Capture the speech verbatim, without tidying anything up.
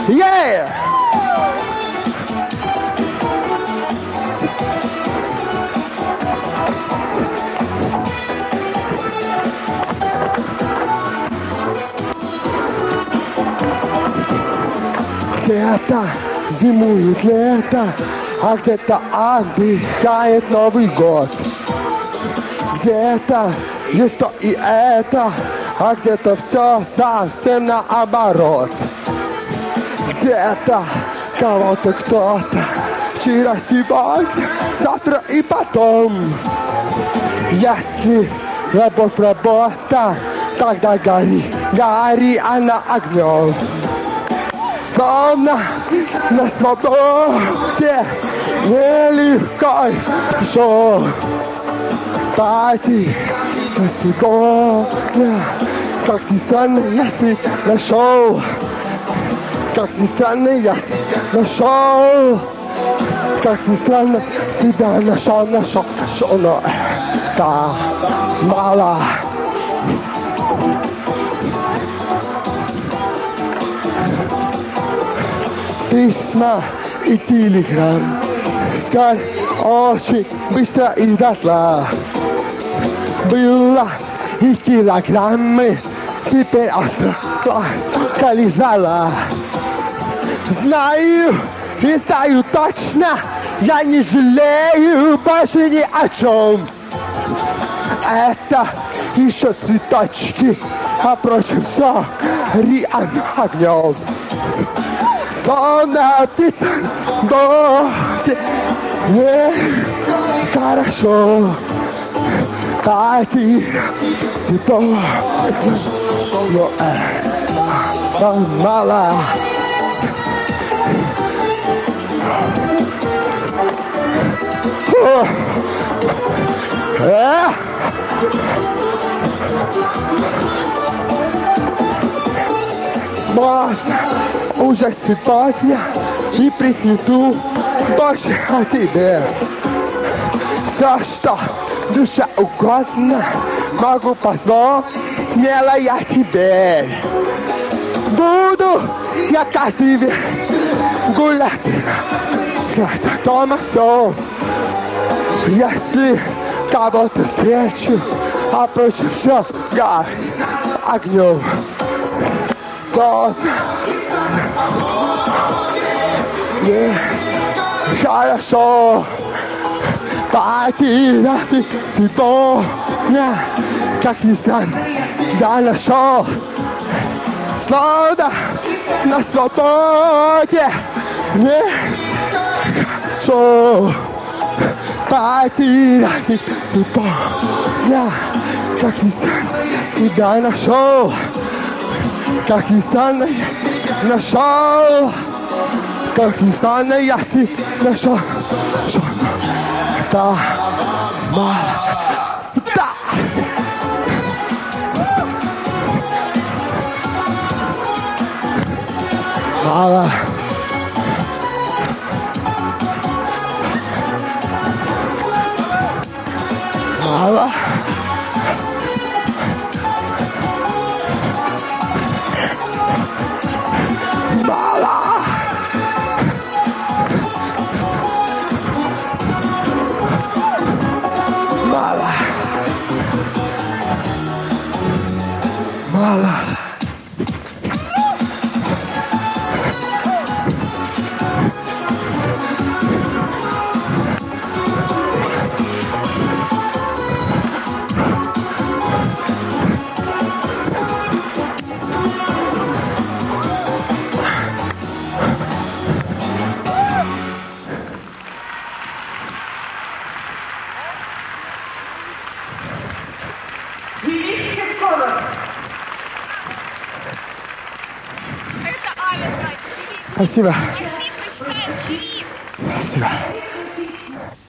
Yeah! Где-то зимует лето, а где-то отдыхает Новый год. Где-то есть то и это, а где-то все совсем наоборот. Где-то кого-то кто-то, вчера, сегодня, завтра и потом. Если любовь работа, тогда гори, гори она огнем. Словно на свободе нелегко шел. Пойти на сегодня, как ни странно, если нашел. Как ни странно, я нашел. Как ни странно, себя нашел, нашел, нашел, но это мало. Письма и телеграм, скорь очень быстро и дошла. Было и килограммы, теперь осталось лежала. Знаю и знаю точно, я не жалею больше ни о чем. Это еще цветочки, а прочим все реально огнем. Словно птица в доте, не хорошо. Пойти цветов, но это мало. Э? Можно уже сегодня и присню больше о тебе. Все, что душа угодно, могу позволить смело я теперь. Буду я каждый вечер гулять с дома все. Если кого-то встречу, а прочее все горит огнем. То не хорошо потерять сегодня, как ни странно, я нашел. Словно на свободе не хорошо потерять сегодня, как ни странно, я нашел. Как ни странно, я нашел. Как ни странно, я нашел. Да, мало. Да. Мало. Мало. Мало. Спасибо. Спасибо.